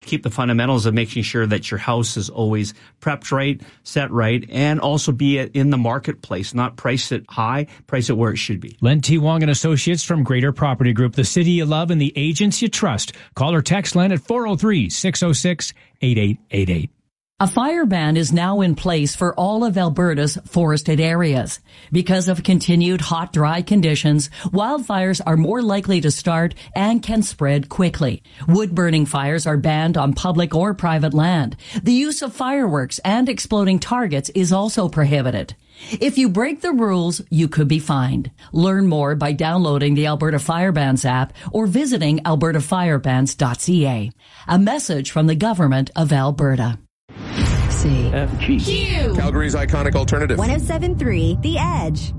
keep the fundamentals of making sure that your house is always prepped right, set right, and also be in the marketplace, not price it high, price it where it should be. Len T. Wong and Associates from Greater Property Group, the city you love and the agents you trust. Call or text Len at 403-606-8888. A fire ban is now in place for all of Alberta's forested areas. Because of continued hot, dry conditions, wildfires are more likely to start and can spread quickly. Wood-burning fires are banned on public or private land. The use of fireworks and exploding targets is also prohibited. If you break the rules, you could be fined. Learn more by downloading the Alberta Fire Bans app or visiting albertafirebans.ca. A message from the Government of Alberta. CFG. Calgary's iconic alternative. 107.3 The Edge.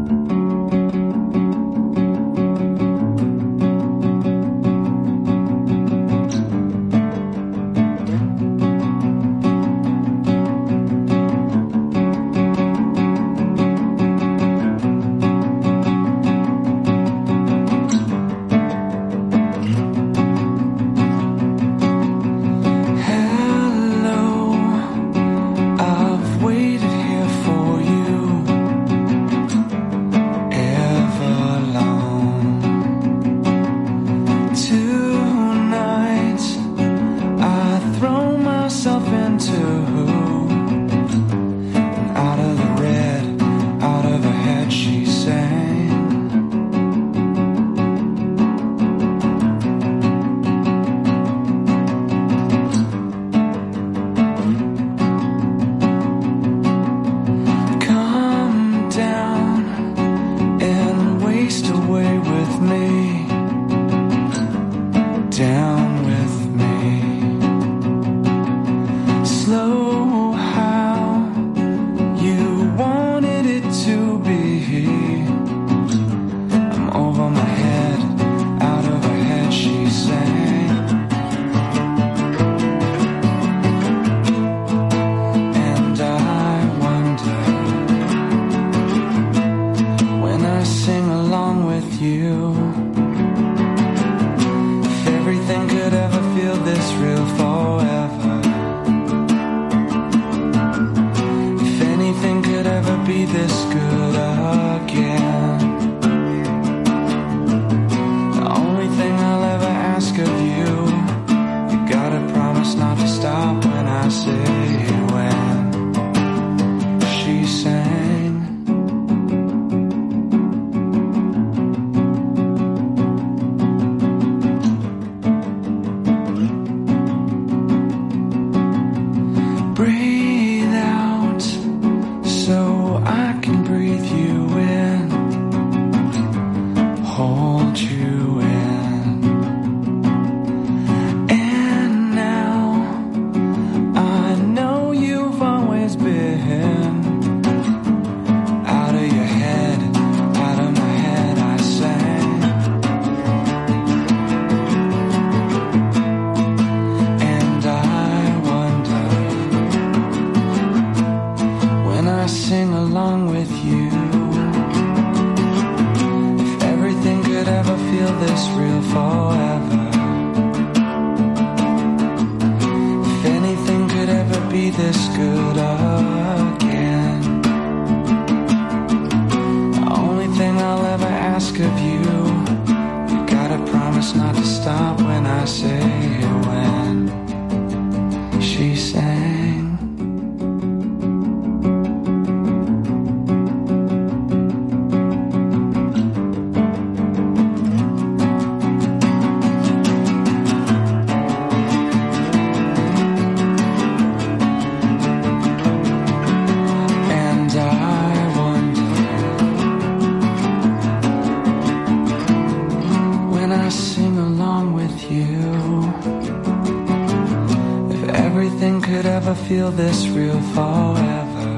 Feel this real forever.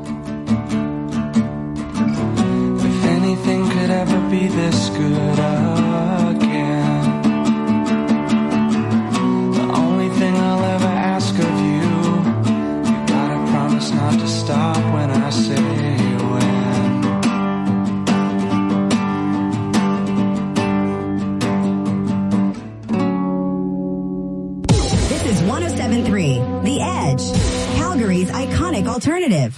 If anything could ever be this good again, the only thing I'll ever ask of you, you gotta promise not to stop when I say 107.3 The Edge, Calgary's iconic alternative.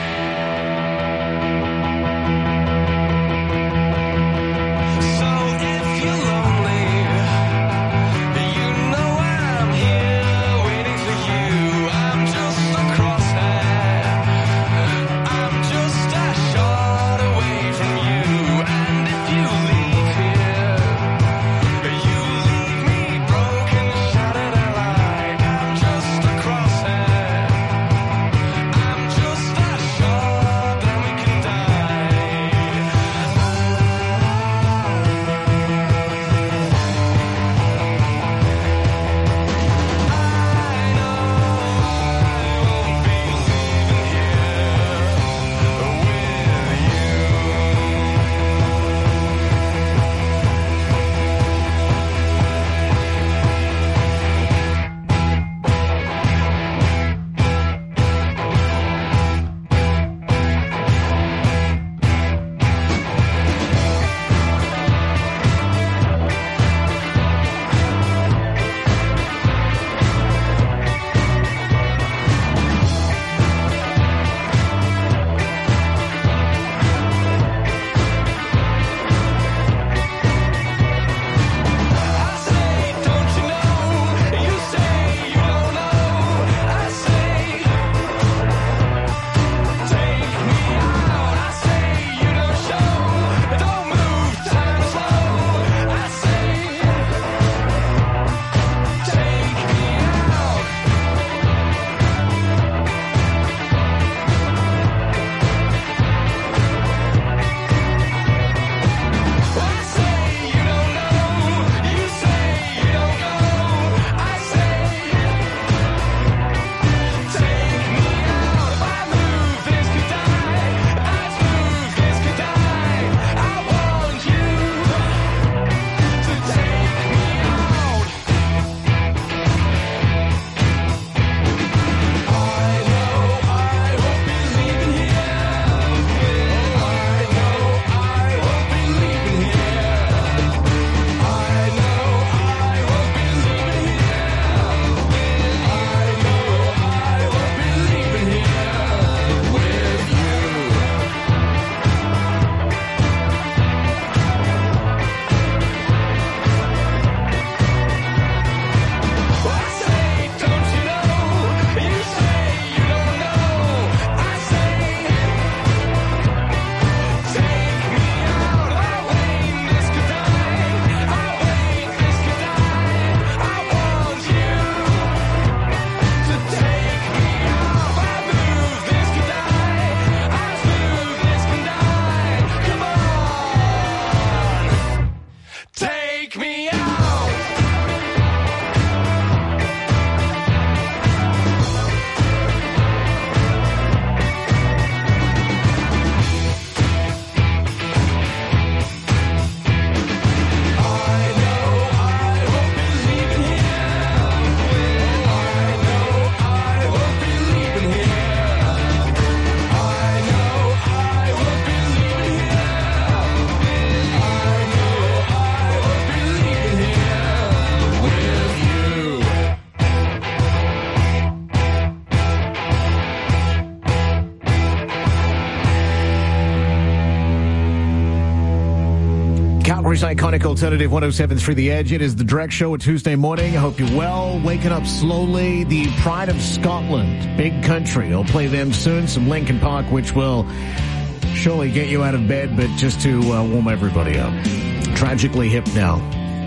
Calgary's iconic alternative 107.3 The Edge. It is the Direct Show, a Tuesday morning. I hope you're well. Waking up slowly. The Pride of Scotland, Big Country. I'll play them soon. Some Linkin Park, which will surely get you out of bed, but just to warm everybody up. Tragically hip now.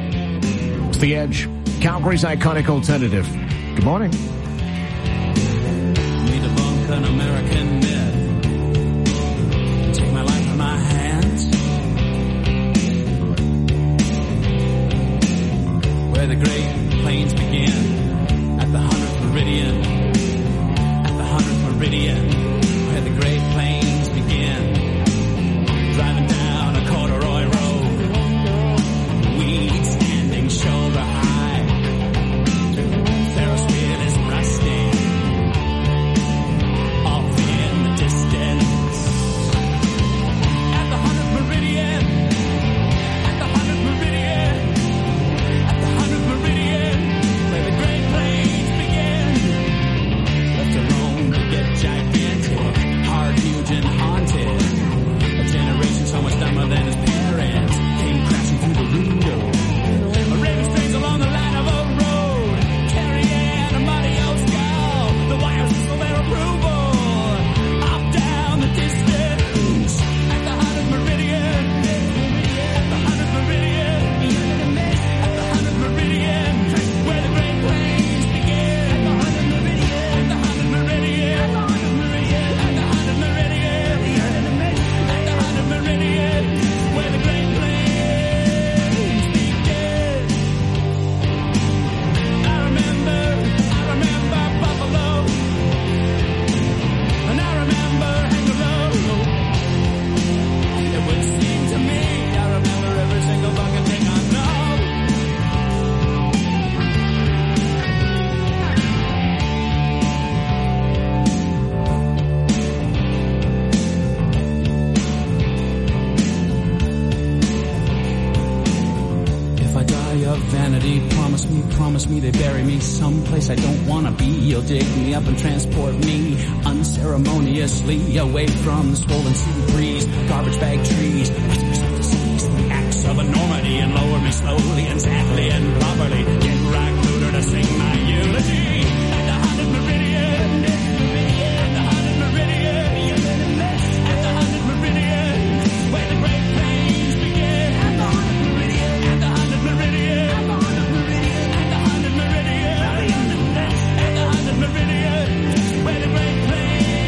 It's The Edge, Calgary's iconic alternative. Good morning. Me debunk an American myth. Take my life in my hands. Where the Great Plains begin, at the 100th meridian, at the 100th meridian, where the Great Plains begin. Driving down a corduroy road, weeds standing shoulder high. Ferris wheel is rusting off the promise me they bury me someplace I don't wanna be. You'll dig me up and transport me unceremoniously away from the swollen sea breeze, garbage bag trees, whispers of the seas, the acts of enormity, and lower me slowly and sadly and properly. Get right cooler to sing my eulogy at the 100 Meridian, at the 100 Meridian, at the 100 Meridian, where the Great Plains begin. At the 100 Meridian, at the 100 Meridian, at the 100 Meridian, at the 100 Meridian, at the 100 Meridian, where the Great Plains.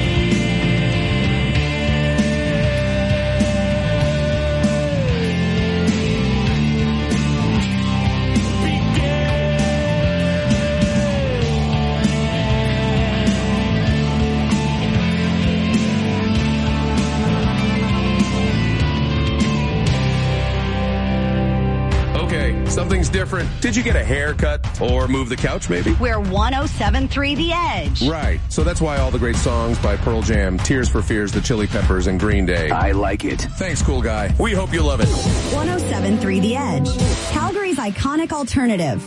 Something's different. Did you get a haircut or move the couch maybe? We're 107.3 The Edge. Right. So that's why all the great songs by Pearl Jam, Tears for Fears, The Chili Peppers, and Green Day. I like it. Thanks, cool guy. We hope you love it. 107.3 The Edge. Calgary's iconic alternative.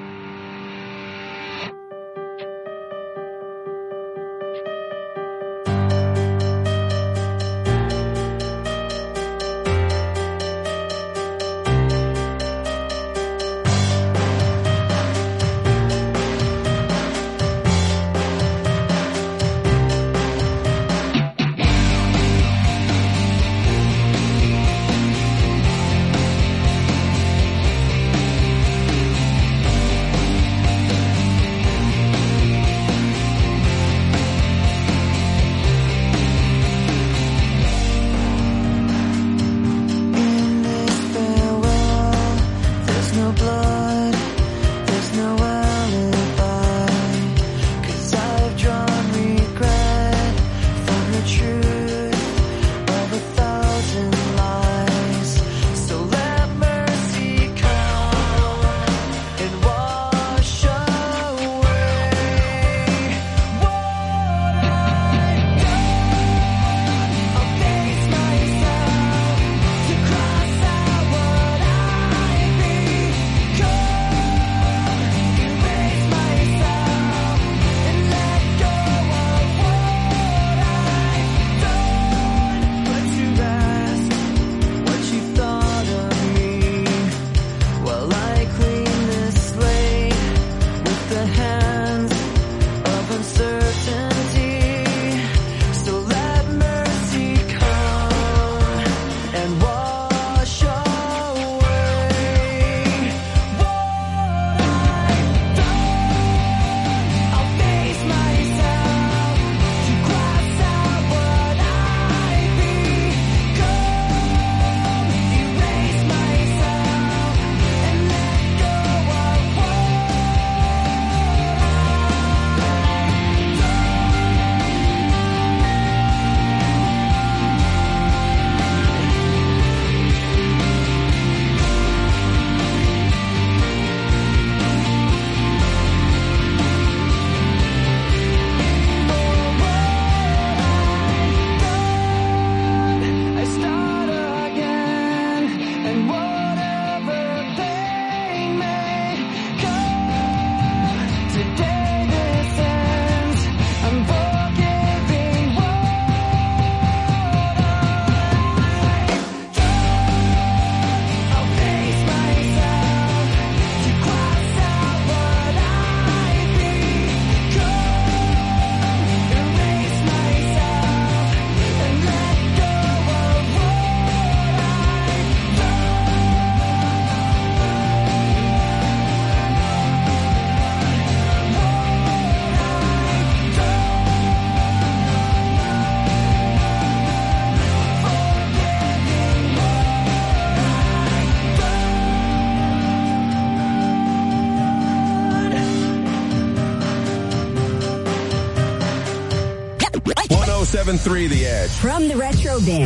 .73 The Edge. From the Retro Bin.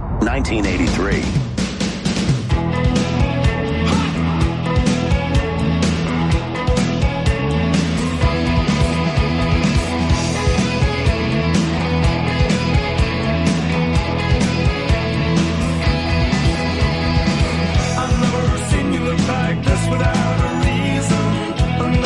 1983. I've never seen you look like this without a reason.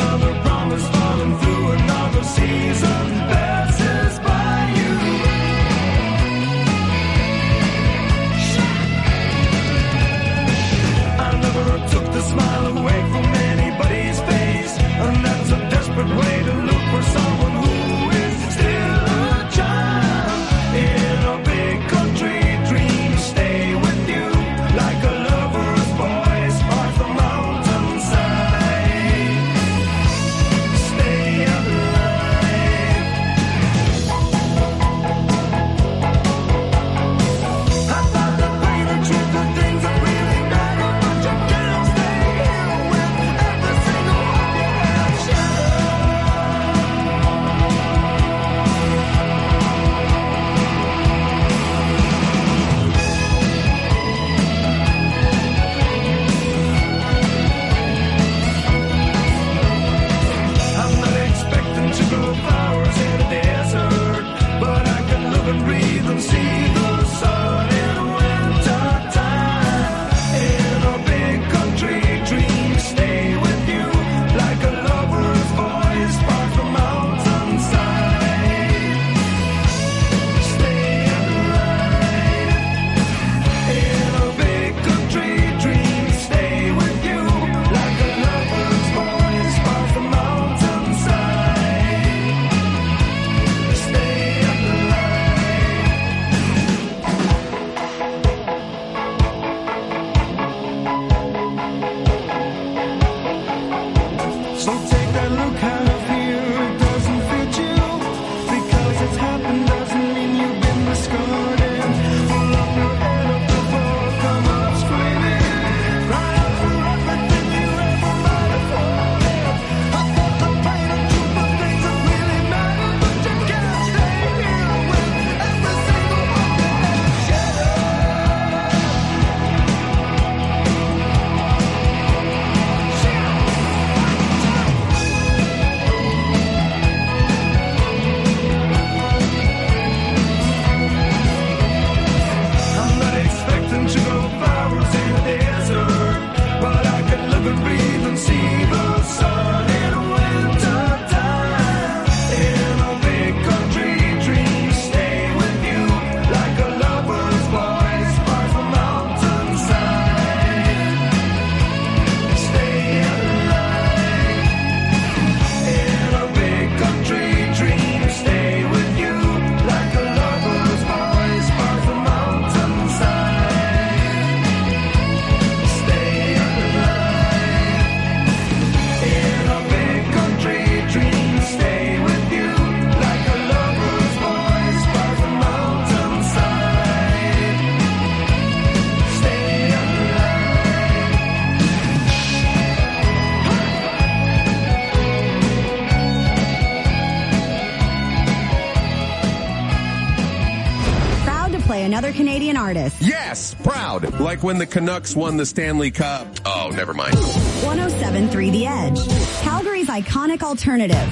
another Canadian artist. Yes, proud. Like when the Canucks won the Stanley Cup. Oh, never mind. 107.3 The Edge, Calgary's iconic alternative.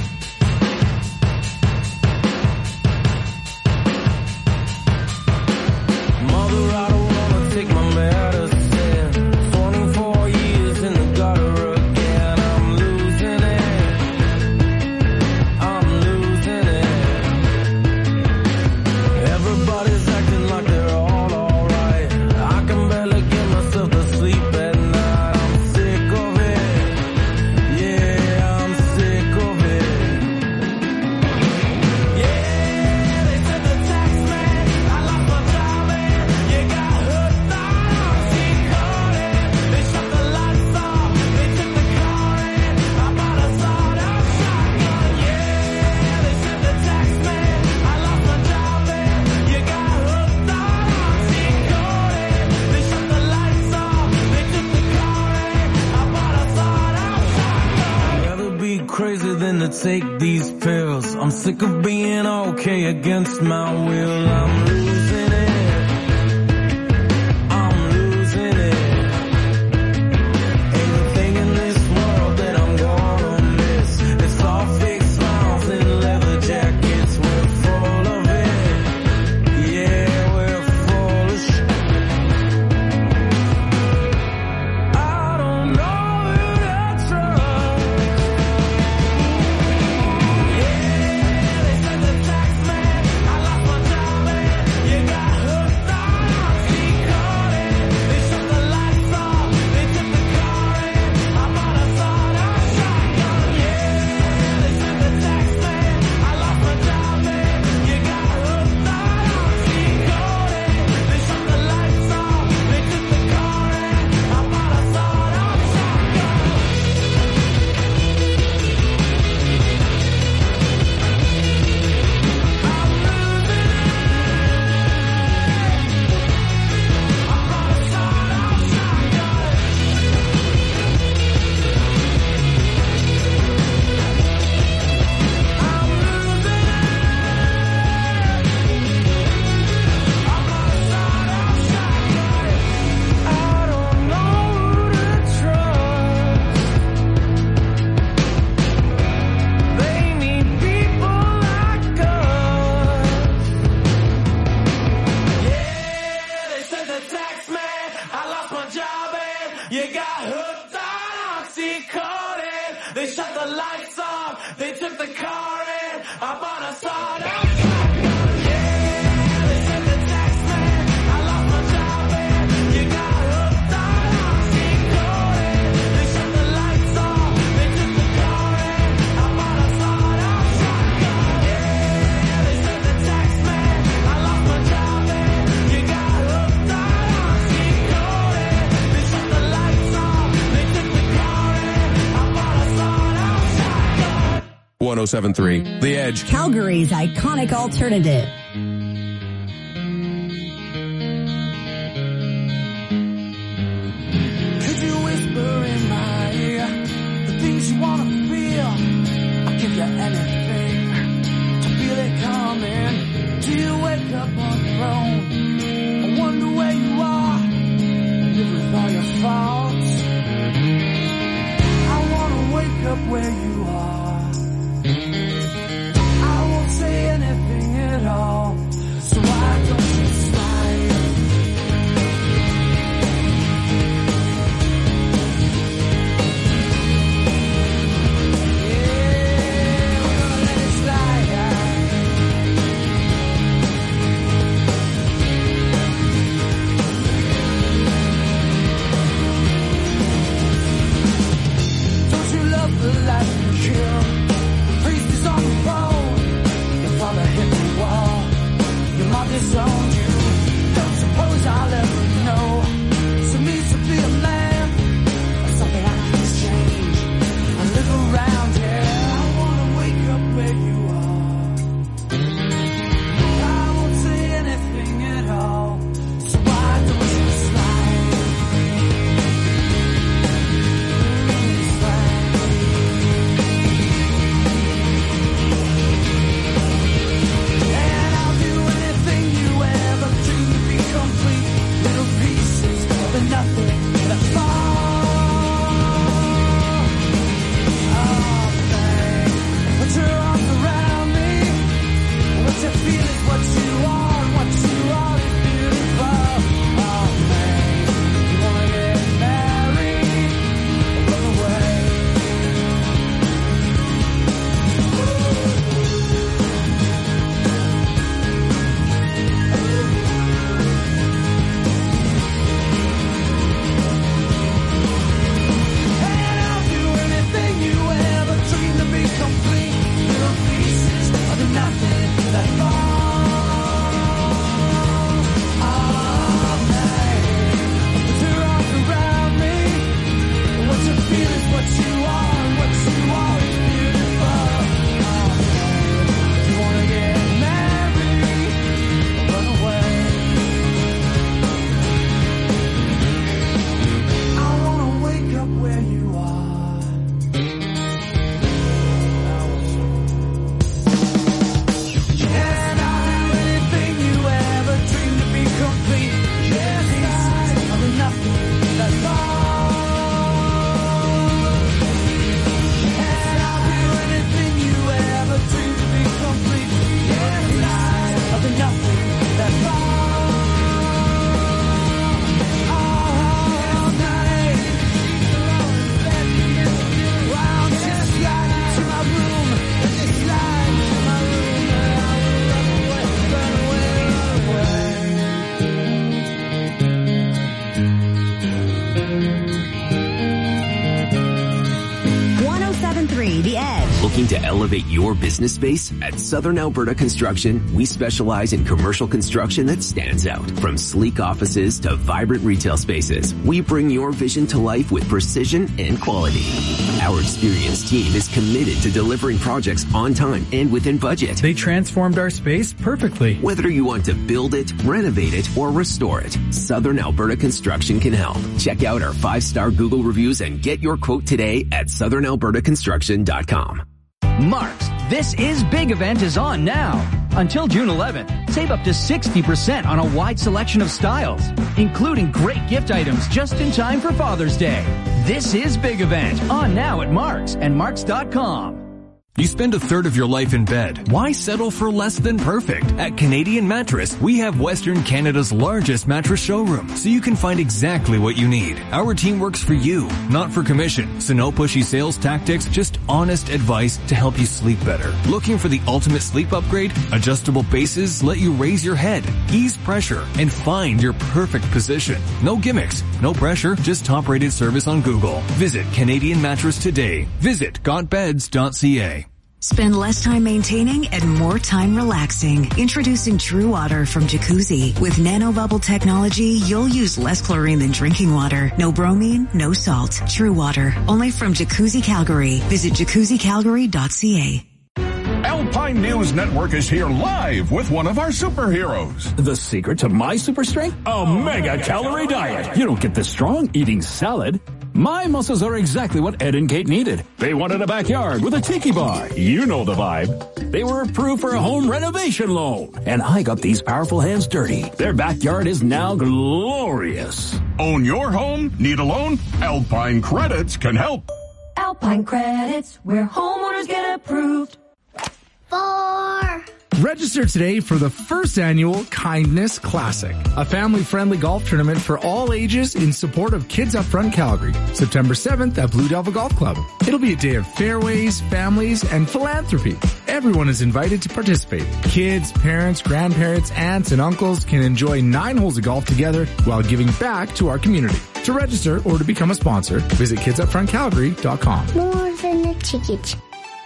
Mother, I don't wanna take my medicine. 24 years in the gutter again. I'm losing it. Everybody's acting like they're all alright. I can barely get myself to sleep at night. I'm sick of it. Yeah, I'm sick of it. Yeah, they said the tax man, I lost my job and you got hooked on. She caught it. They shut the lights off. They took the car and I bought a sawed-off shotgun. Yeah, they said the tax man, I lost my job and you got hooked on. She caught it. They shut the lights off. They took the car and I bought a sawed-off shotgun. I'd rather be crazy than to take these pills. I'm sick of being okay against my will. I'm losing it. I'm losing it. Ain't a thing in this world that I'm gonna miss. It's all fake smiles and leather jackets. We're full of it. Yeah, we're full of shit. I don't know who to trust. Yeah, they said the tax man, I lost my job and you got hooked on. She caught it. They shut the lights off. They took the car and I bought a sawed-off shotgun. Yeah, they said the tax man, I lost my job and you got hooked on. She caught it. They shut the lights off. They took the car and I bought a sawed-off shotgun. I don't know who to trust. They need people like us. Yeah, they said the tax man, I lost my job and you got hooked on Oxycontin. They shut the lights off, they took the car and I bought a sawed-off shotgun. Yeah, they said the tax man, I lost my job and you got hooked on Oxycontin. They shut the lights off, they took the car and I bought a sawed-off shotgun. Yeah, they said the tax man, I lost my job and you got hooked on Oxycontin. They shut the lights off, they took the car and I bought a sawed-off shotgun. 107.3 The Edge. Calgary's iconic alternative. Could you whisper in my ear the things you wanna feel? I'll give you anything to feel it coming. Do you wake up on your own? I wonder where you are. Live with all your faults. I wanna wake up where you are. I won't say anything at all. Looking to elevate your business space? At Southern Alberta Construction, we specialize in commercial construction that stands out. From sleek offices to vibrant retail spaces, we bring your vision to life with precision and quality. Our experienced team is committed to delivering projects on time and within budget. They transformed our space perfectly. Whether you want to build it, renovate it, or restore it, Southern Alberta Construction can help. Check out our 5-star Google reviews and get your quote today at southernalbertaconstruction.com. Mark's This Is Big event is on now. Until June 11th, save up to 60% on a wide selection of styles, including great gift items just in time for Father's Day. This Is Big event on now at Mark's and Marks.com. You spend a third of your life in bed. Why settle for less than perfect? At Canadian Mattress, we have Western Canada's largest mattress showroom, so you can find exactly what you need. Our team works for you, not for commission. So no pushy sales tactics, just honest advice to help you sleep better. Looking for the ultimate sleep upgrade? Adjustable bases let you raise your head, ease pressure, and find your perfect position. No gimmicks, no pressure, just top-rated service on Google. Visit Canadian Mattress today. Visit gotbeds.ca. Spend less time maintaining and more time relaxing. Introducing True Water from Jacuzzi. With nanobubble technology, you'll use less chlorine than drinking water. No bromine, no salt. True Water. Only from Jacuzzi Calgary. Visit jacuzzicalgary.ca. Alpine News Network is here live with one of our superheroes. The secret to my super strength? A mega-calorie diet. You don't get this strong eating salad. My muscles are exactly what Ed and Kate needed. They wanted a backyard with a tiki bar. You know the vibe. They were approved for a home renovation loan. And I got these powerful hands dirty. Their backyard is now glorious. Own your home? Need a loan? Alpine Credits can help. Alpine Credits, where homeowners get approved. 4. Register today for the first annual Kindness Classic, a family-friendly golf tournament for all ages in support of Kids Up Front Calgary, September 7th at Blue Devil Golf Club. It'll be a day of fairways, families, and philanthropy. Everyone is invited to participate. Kids, parents, grandparents, aunts, and uncles can enjoy 9 holes of golf together while giving back to our community. To register or to become a sponsor, visit kidsupfrontcalgary.com. More than a ticket.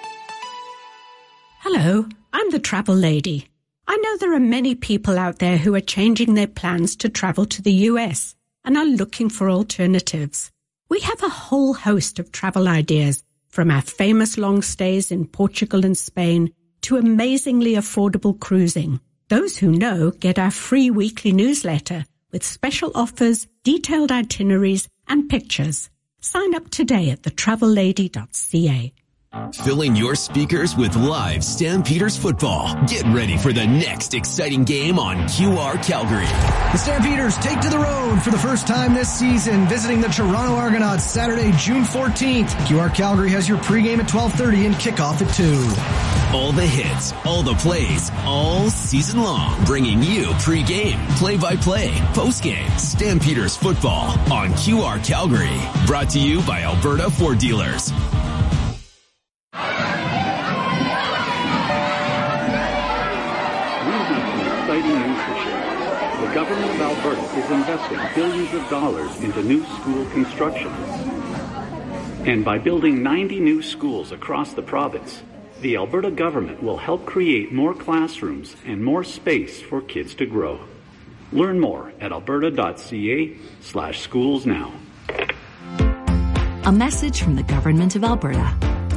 Hello, I'm the travel lady. I know there are many people out there who are changing their plans to travel to the US and are looking for alternatives. We have a whole host of travel ideas, from our famous long stays in Portugal and Spain to amazingly affordable cruising. Those who know get our free weekly newsletter with special offers, detailed itineraries, and pictures. Sign up today at thetravellady.ca. Filling your speakers with live Stampeders football. Get ready for the next exciting game on QR Calgary. The Stampeders take to the road for the first time this season, visiting the Toronto Argonauts Saturday, June 14th. QR Calgary has your pregame at 12:30 and kickoff at 2. All the hits, all the plays, all season long. Bringing you pregame, play-by-play, postgame, Stampeders football on QR Calgary. Brought to you by Alberta Ford Dealers. The government of Alberta is investing billions of dollars into new school construction. And by building 90 new schools across the province, the Alberta government will help create more classrooms and more space for kids to grow. Learn more at alberta.ca/schools-now. A message from the government of Alberta.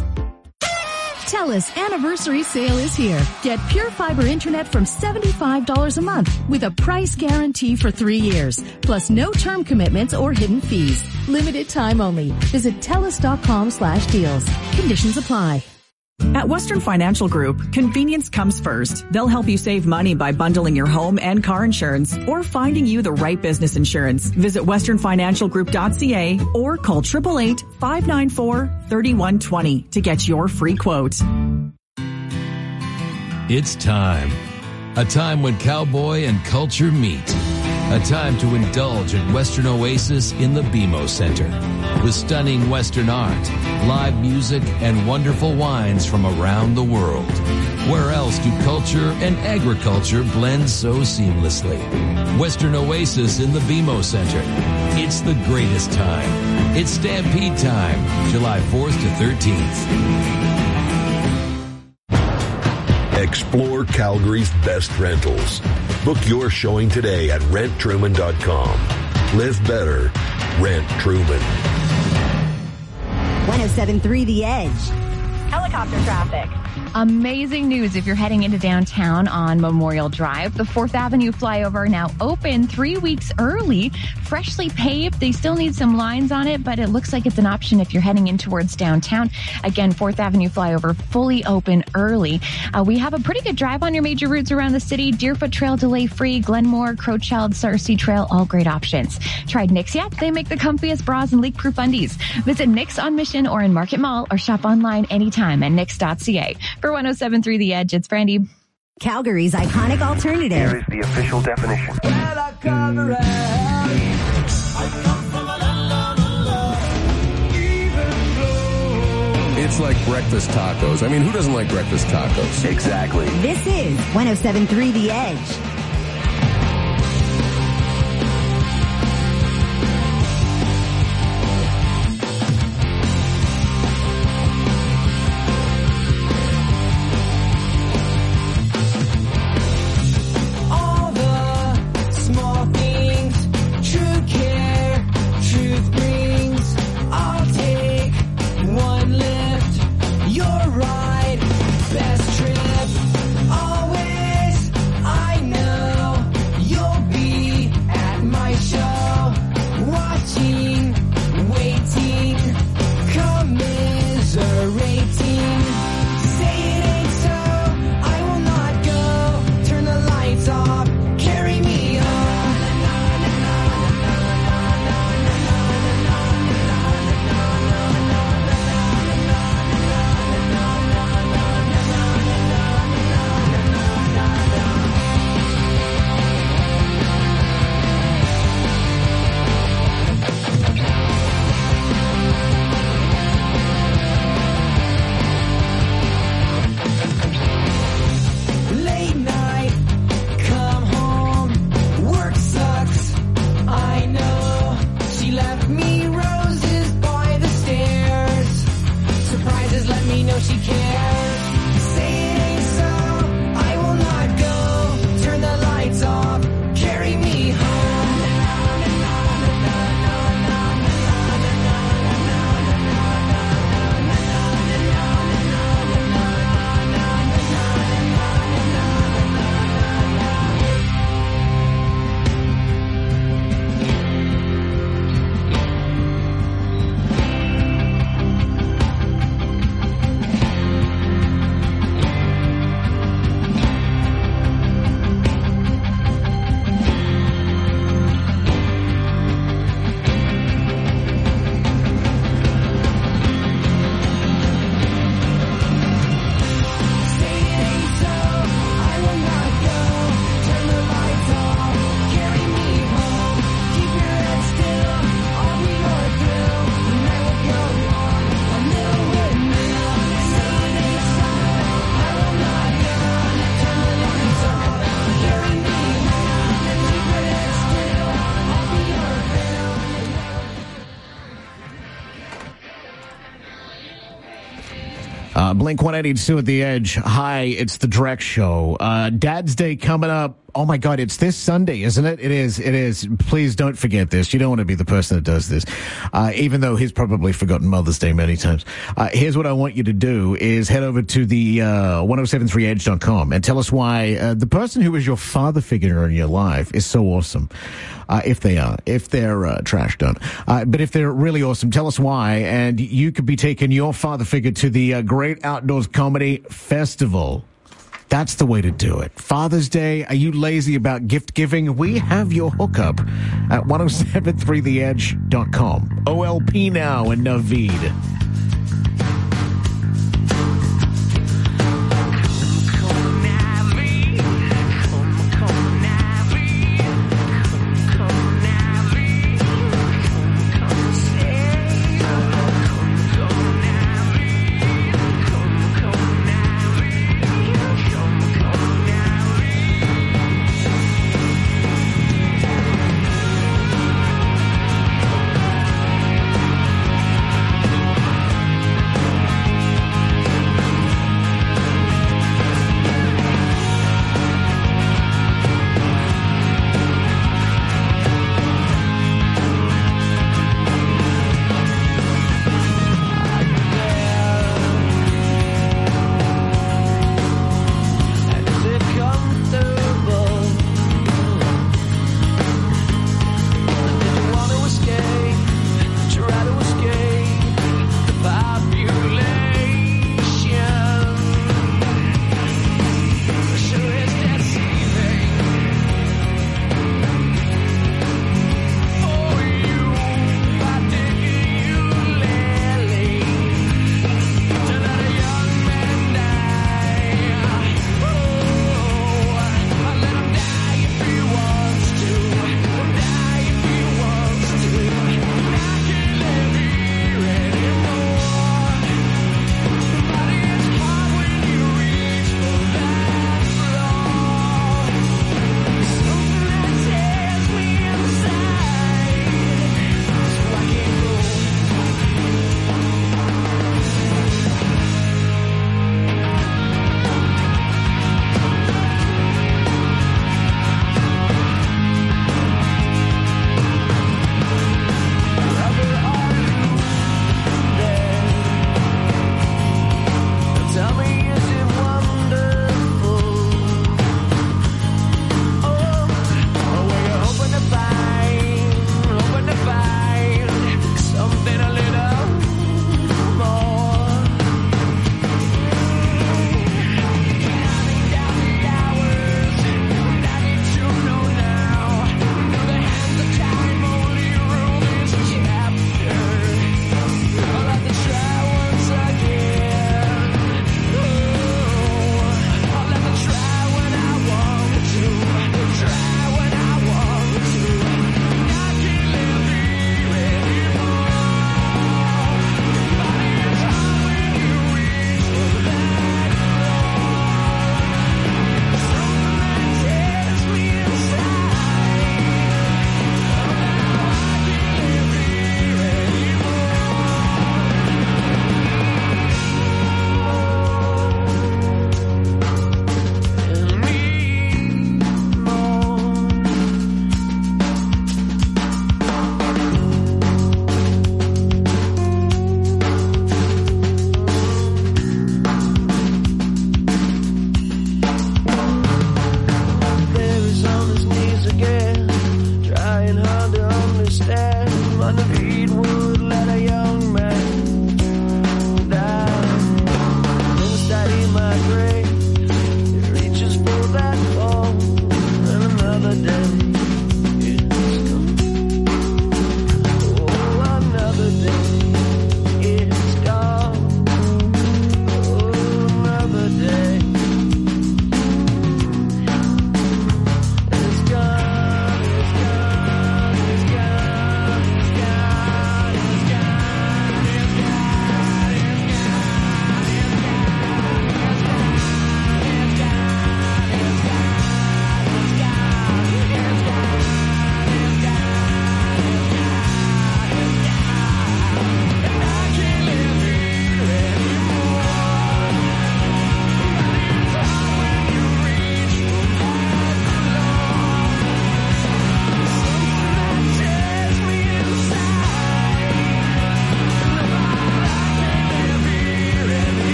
TELUS anniversary sale is here. Get Pure Fiber Internet from $75 a month with a price guarantee for 3 years, plus no term commitments or hidden fees. Limited time only. Visit TELUS.com/deals. Conditions apply. At Western Financial Group, convenience comes first. They'll help you save money by bundling your home and car insurance or finding you the right business insurance. Visit westernfinancialgroup.ca or call 888-594-3120 to get your free quote. It's time. A time when cowboy and culture meet. A time to indulge at Western Oasis in the BMO Center. With stunning Western art, live music, and wonderful wines from around the world. Where else do culture and agriculture blend so seamlessly? Western Oasis in the BMO Center. It's the greatest time. It's Stampede time, July 4th to 13th. Explore Calgary's best rentals. Book your showing today at renttruman.com. Live better. Rent Truman. 107.3 The Edge. Helicopter traffic. Amazing news if you're heading into downtown on Memorial Drive. The 4th Avenue flyover now open 3 weeks early, freshly paved. They still need some lines on it, but it looks like it's an option if you're heading in towards downtown. Again, 4th Avenue flyover fully open early. We have a pretty good drive on your major routes around the city. Deerfoot Trail delay free, Glenmore, Crowchild, Sarcee Trail, all great options. Tried Knix yet? They make the comfiest bras and leak-proof undies. Visit Knix on Mission or in Market Mall or shop online anytime at knix.ca. For 107.3 The Edge, it's Brandy. Calgary's iconic alternative. Here is the official definition. It's like breakfast tacos. I mean, who doesn't like breakfast tacos? Exactly. This is 107.3 The Edge. Blink 182 at the Edge. Hi, it's the Drex Show. Dad's Day coming up. Oh my God, it's this Sunday, isn't it? It is. Please don't forget this. You don't want to be the person that does this. Even though he's probably forgotten Mother's Day many times. Here's what I want you to do is head over to the 1073edge.com and tell us why the person who is your father figure in your life is so awesome. If they're trash done. But if they're really awesome, tell us why. And you could be taking your father figure to the Great Outdoors Comedy Festival. That's the way to do it. Father's Day, are you lazy about gift giving? We have your hookup at 1073theedge.com. OLP Now and Naveed.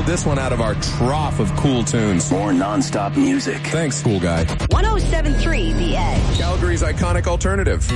this one out of our trough of cool tunes. More non-stop music. Thanks, cool guy. 107.3 The Edge. Calgary's iconic alternative.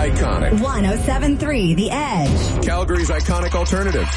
iconic. 107.3 The Edge. Calgary's iconic alternative.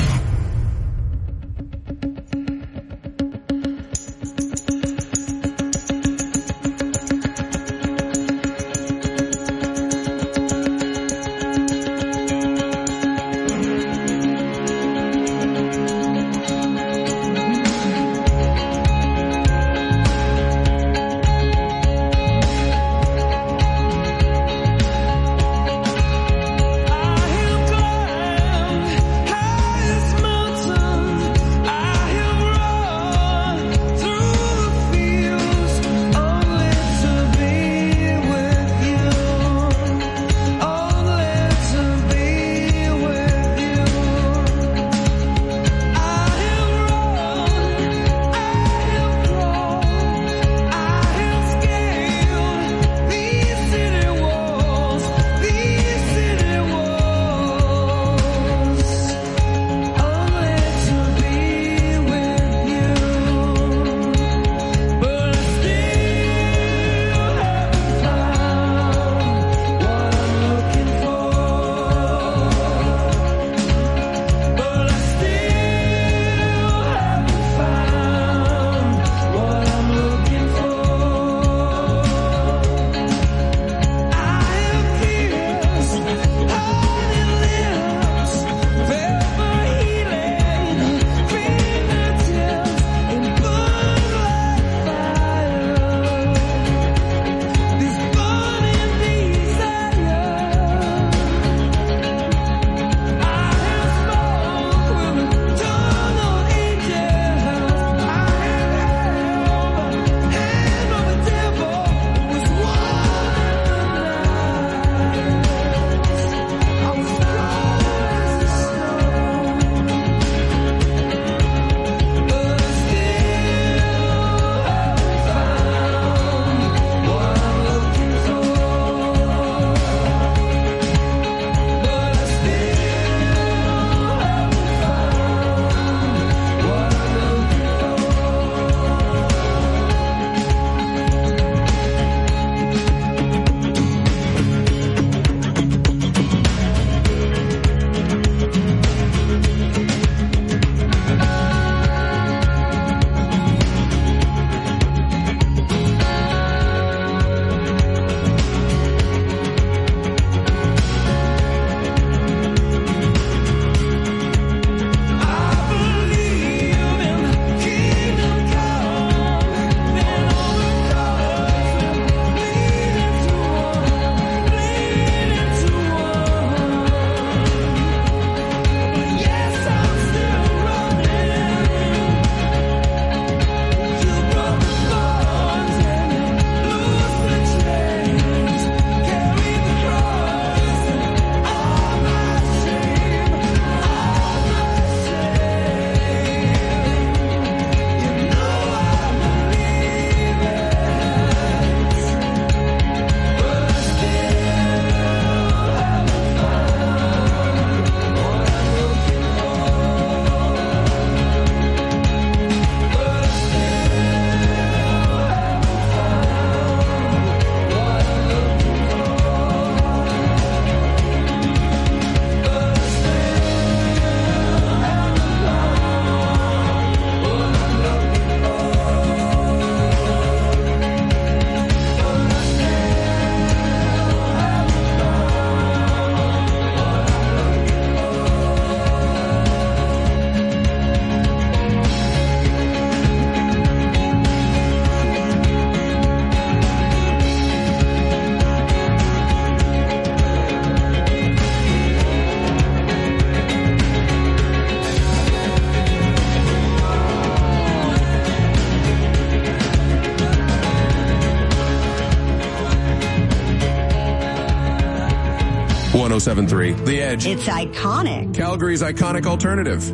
.1073 The Edge. It's iconic. Calgary's iconic alternative.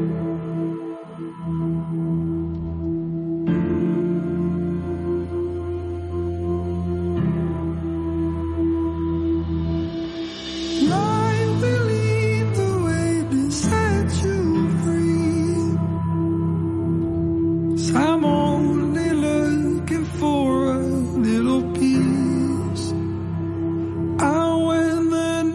I'm only looking for a little peace. I went the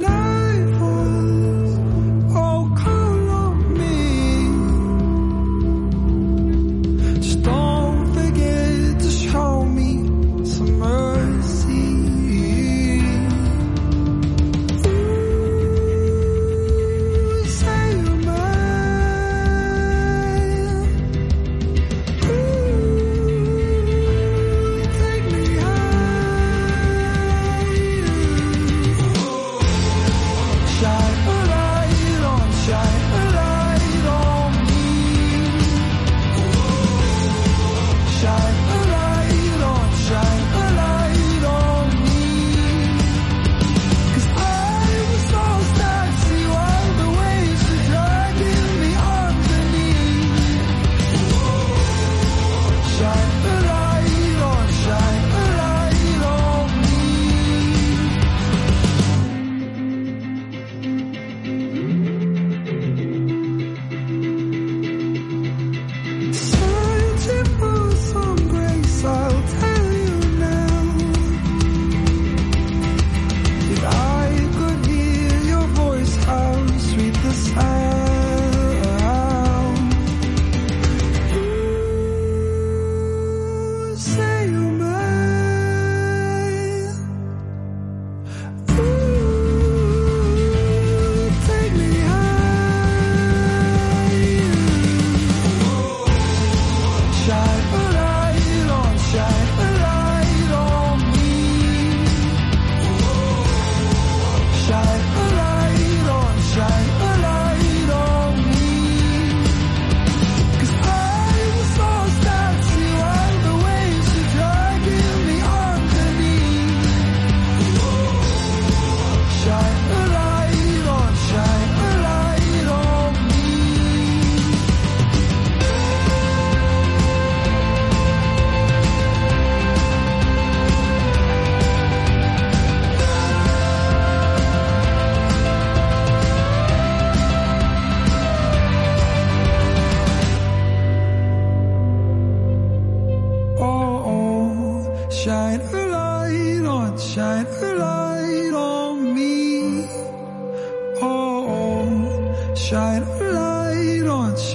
shine a light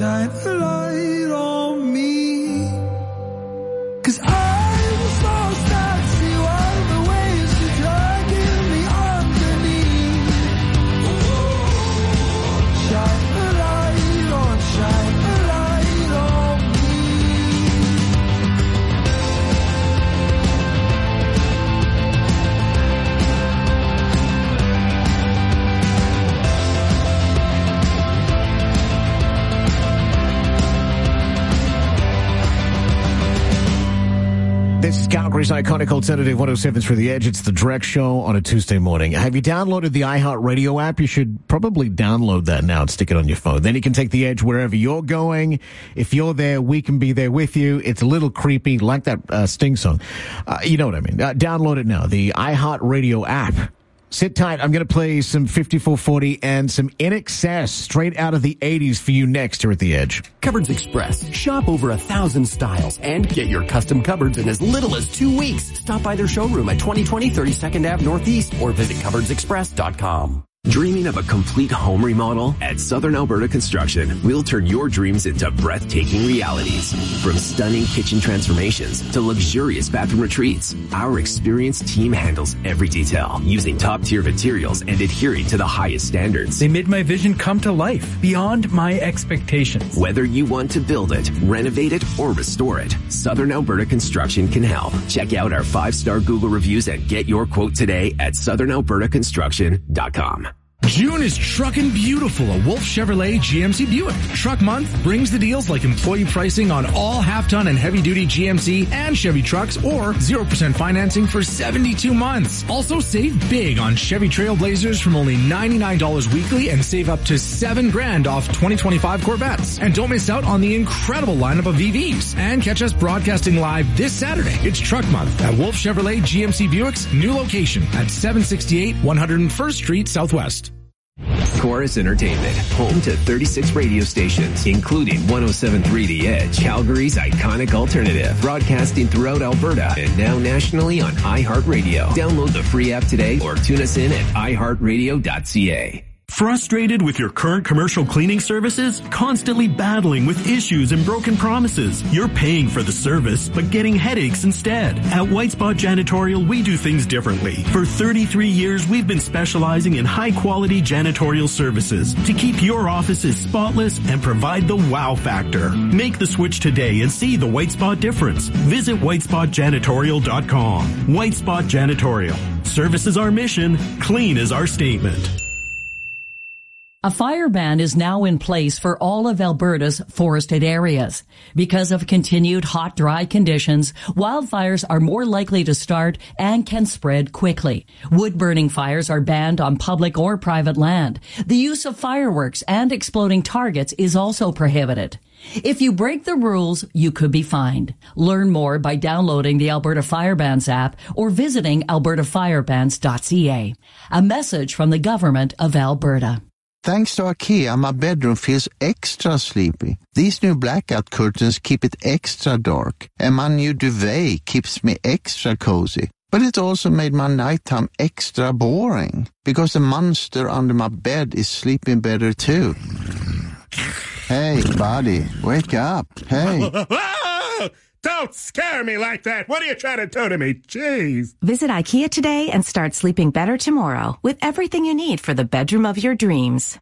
on me. 'Cause I was lost at sea while the waves were dragging me underneath. Shine a light on me. This is Calgary's iconic alternative 107 through the edge. It's the Drex Show on a Tuesday morning. Have you downloaded the iHeartRadio app? You should probably download that now and stick it on your phone. Then you can take the edge wherever you're going. If you're there, we can be there with you. It's a little creepy, like that Sting song. You know what I mean. Download it now, the iHeartRadio app. Sit tight. I'm going to play some 5440 and some In Excess straight out of the 80s for you next here at The Edge. Cupboards Express. Shop over 1,000 styles and get your custom cupboards in as little as 2 weeks. Stop by their showroom at 2020 32nd Ave Northeast or visit cupboardsexpress.com. Dreaming of a complete home remodel? At Southern Alberta Construction, we'll turn your dreams into breathtaking realities. From stunning kitchen transformations to luxurious bathroom retreats, our experienced team handles every detail using top-tier materials and adhering to the highest standards. They made my vision come to life beyond my expectations. Whether you want to build it, renovate it, or restore it, Southern Alberta Construction can help. Check out our 5-star Google reviews and get your quote today at southernalbertaconstruction.com. June is truckin' beautiful at Wolf Chevrolet GMC Buick. Truck Month brings the deals like employee pricing on all half-ton and heavy-duty GMC and Chevy trucks or 0% financing for 72 months. Also save big on Chevy Trailblazers from only $99 weekly and save up to $7,000 off 2025 Corvettes. And don't miss out on the incredible lineup of EVs. And catch us broadcasting live this Saturday. It's Truck Month at Wolf Chevrolet GMC Buick's new location at 768 101st Street Southwest. Chorus Entertainment, home to 36 radio stations, including 107.3 The Edge, Calgary's iconic alternative, broadcasting throughout Alberta and now nationally on iHeartRadio. Download the free app today or tune us in at iHeartRadio.ca. Frustrated with your current commercial cleaning services? Constantly battling with issues and broken promises? You're paying for the service, but getting headaches instead. At White Spot Janitorial, we do things differently. For 33 years, we've been specializing in high-quality janitorial services to keep your offices spotless and provide the wow factor. Make the switch today and see the White Spot difference. Visit whitespotjanitorial.com. White Spot Janitorial. Service is our mission. Clean is our statement. A fire ban is now in place for all of Alberta's forested areas. Because of continued hot, dry conditions, wildfires are more likely to start and can spread quickly. Wood-burning fires are banned on public or private land. The use of fireworks and exploding targets is also prohibited. If you break the rules, you could be fined. Learn more by downloading the Alberta Fire Bans app or visiting albertafirebans.ca. A message from the Government of Alberta. Thanks to IKEA, my bedroom feels extra sleepy. These new blackout curtains keep it extra dark, and my new duvet keeps me extra cozy. But it also made my nighttime extra boring, because the monster under my bed is sleeping better too. Hey, buddy, wake up. Hey. Don't scare me like that. What are you trying to do to me? Jeez. Visit IKEA today and start sleeping better tomorrow with everything you need for the bedroom of your dreams.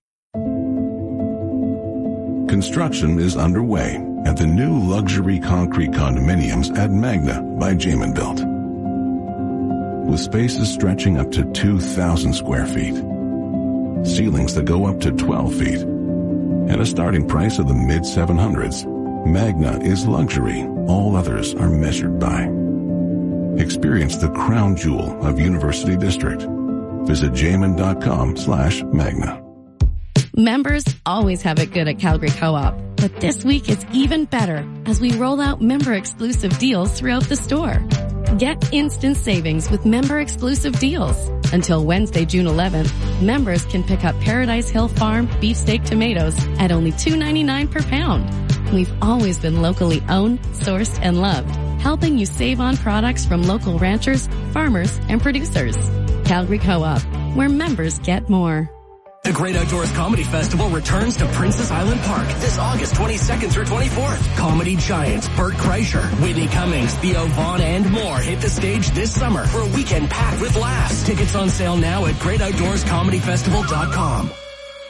Construction is underway at the new luxury concrete condominiums at Magna by Jamin Built. With spaces stretching up to 2,000 square feet, ceilings that go up to 12 feet, and a starting price of the mid-700s, Magna is luxury all others are measured by. Experience the crown jewel of University District. Visit jamin.com/Magna. Members always have it good at Calgary Co-op, but this week it's even better as we roll out member-exclusive deals throughout the store. Get instant savings with member-exclusive deals. Until Wednesday, June 11th, members can pick up Paradise Hill Farm beefsteak tomatoes at only $2.99 per pound. We've always been locally owned, sourced, and loved, helping you save on products from local ranchers, farmers, and producers. Calgary Co-op, where members get more. The Great Outdoors Comedy Festival returns to Princess Island Park this August 22nd through 24th. Comedy giants Bert Kreischer, Whitney Cummings, Theo Vaughn, and more hit the stage this summer for a weekend packed with laughs. Tickets on sale now at greatoutdoorscomedyfestival.com.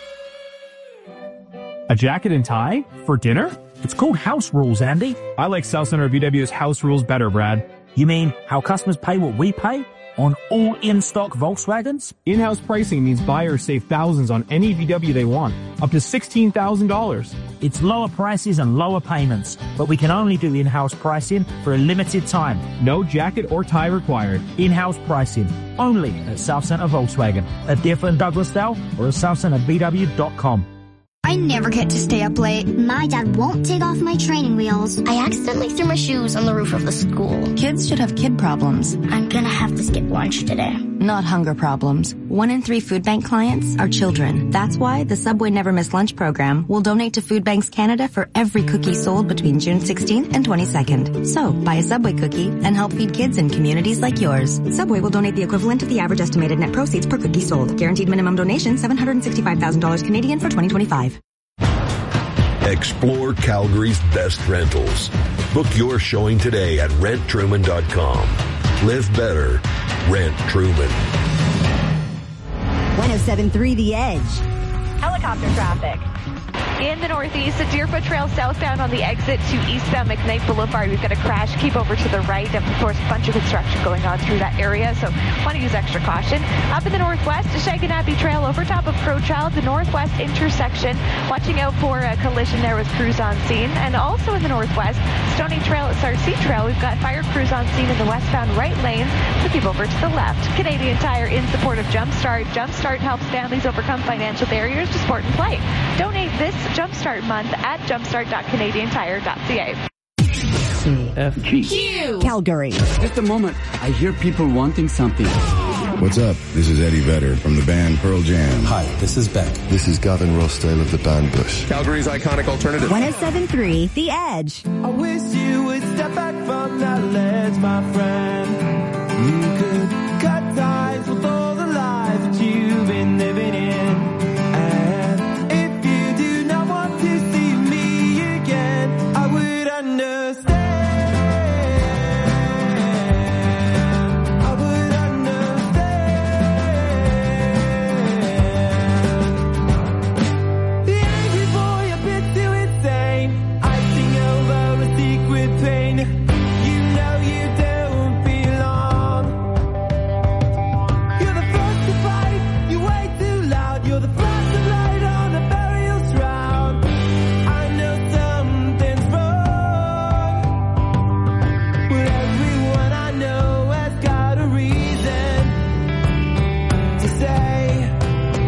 A jacket and tie? For dinner? It's called House Rules, Andy. I like South Center VW's House Rules better, Brad. You mean how customers pay what we pay? On all in-stock Volkswagens? In-house pricing means buyers save thousands on any VW they want, up to $16,000. It's lower prices and lower payments, but we can only do in-house pricing for a limited time. No jacket or tie required. In-house pricing, only at South Center Volkswagen, at Deerfoot and Douglasdale, or at southcentervw.com. I never get to stay up late. My dad won't take off my training wheels. I accidentally threw my shoes on the roof of the school. Kids should have kid problems. I'm gonna have to skip lunch today. Not hunger problems. 1 in 3 food bank clients are children. That's why the Subway Never Miss Lunch program will donate to Food Banks Canada for every cookie sold between June 16th and 22nd. So, buy a Subway cookie and help feed kids in communities like yours. Subway will donate the equivalent of the average estimated net proceeds per cookie sold. Guaranteed minimum donation, $765,000 Canadian for 2025. Explore Calgary's best rentals. Book your showing today at renttruman.com. Live better. Rent Truman. 107.3 The Edge. Helicopter traffic. In the northeast, the Deerfoot Trail southbound on the exit to eastbound McKnight Boulevard. We've got a crash. Keep over to the right. And, of course, a bunch of construction going on through that area, so want to use extra caution. Up in the northwest, the Shaganappi Trail over top of Crowchild, the northwest intersection. Watching out for a collision there with crews on scene. And also in the northwest, Stony Trail at Sarcee Trail. We've got fire crews on scene in the westbound right lanes, so keep over to the left. Canadian Tire in support of Jumpstart. Jumpstart helps families overcome financial barriers to sport and play. Donate this Jumpstart month at jumpstart.canadiantire.ca. CFG. Calgary. Just a moment. I hear people wanting something. What's up? This is Eddie Vedder from the band Pearl Jam. Hi, this is Beck. This is Gavin Rossdale of the band Bush. Calgary's iconic alternative. 107.3 The Edge. I wish you would step back from that ledge, my friend.